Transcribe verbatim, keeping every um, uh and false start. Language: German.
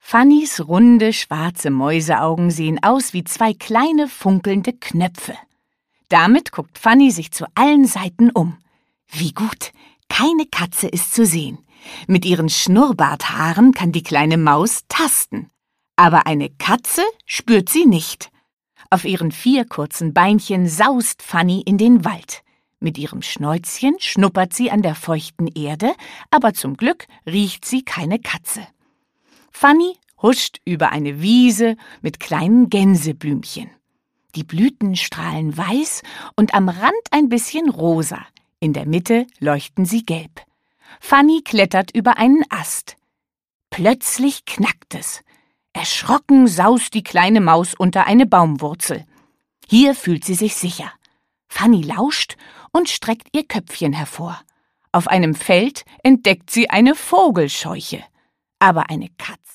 Fannys runde, schwarze Mäuseaugen sehen aus wie zwei kleine, funkelnde Knöpfe. Damit guckt Fanny sich zu allen Seiten um. Wie gut, keine Katze ist zu sehen. Mit ihren Schnurrbarthaaren kann die kleine Maus tasten. Aber eine Katze spürt sie nicht. Auf ihren vier kurzen Beinchen saust Fanny in den Wald. Mit ihrem Schnäuzchen schnuppert sie an der feuchten Erde, aber zum Glück riecht sie keine Katze. Fanny huscht über eine Wiese mit kleinen Gänseblümchen. Die Blüten strahlen weiß und am Rand ein bisschen rosa. In der Mitte leuchten sie gelb. Fanny klettert über einen Ast. Plötzlich knackt es. Erschrocken saust die kleine Maus unter eine Baumwurzel. Hier fühlt sie sich sicher. Fanny lauscht und streckt ihr Köpfchen hervor. Auf einem Feld entdeckt sie eine Vogelscheuche. Aber eine Katze